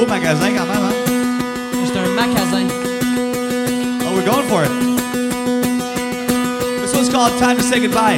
Beau magasin quand même, hein? C'est un magasin. Oh, we're going for it. This one's called Time to Say Goodbye.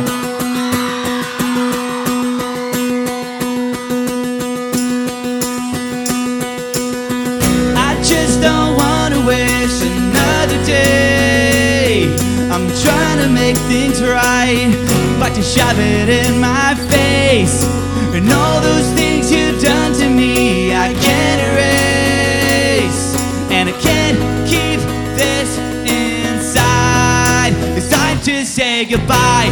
I just don't want to waste another day. I'm trying to make things right, but you shove it in my face. And all those things you've done to me, I can't erase. And I can't keep this inside. It's time to say goodbye.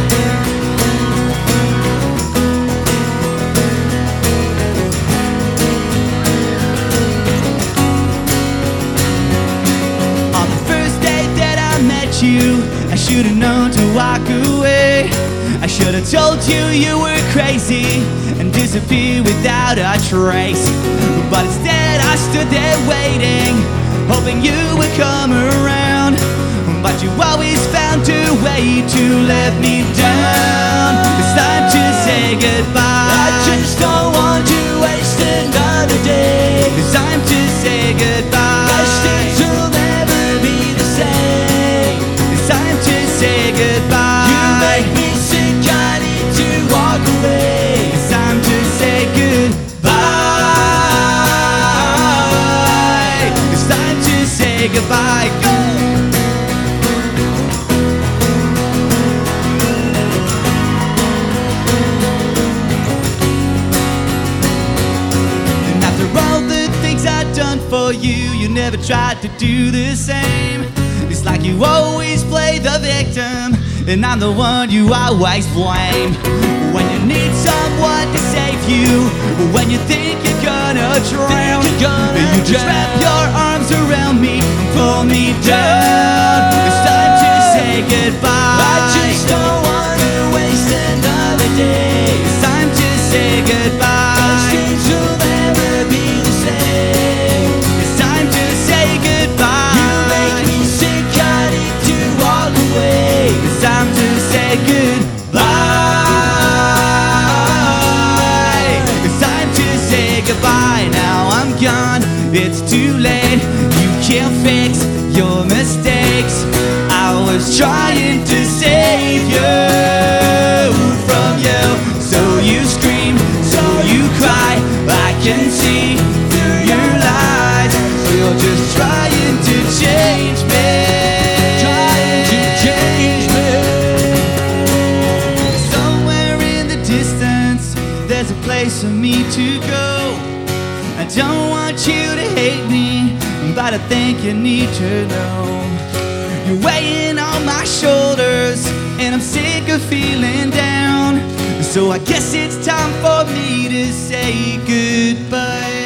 On the first day that I met you, I should have known to walk away. I should have told you you were crazy and disappear without a trace. But instead I stood there waiting, hoping you would come around. But you always found a way to let me down. It's time to say goodbye. I just don't want to waste another day. It's time to say goodbye. Best things will never be the same. It's time to say goodbye. You make me sick, I need to walk away. It's time to say goodbye. It's time to say goodbye. Go! And after all the things I've done for you, you never tried to do the same. It's like you always play the victim, and I'm the one you always blame. When you need someone to save you, when you think you're gonna drown, you just wrap your arms around me and pull me down. It's time to say goodbye. I just don't want to waste another day. It's time to say goodbye. Those things will never be the same. It's time to say goodbye. You make me sick, I need to walk away. It's time to say goodbye. It's time to say goodbye. Now I'm gone, it's too late. You can't fix your mistakes. I was trying to save you from you. So you scream, so you cry. I can see through your lies. So you're just trying to change me. Trying to change me. Somewhere in the distance, there's a place for me to go. I don't want you to hate me, but I think you need to know. You're weighing on my shoulders, and I'm sick of feeling down. So I guess it's time for me to say goodbye.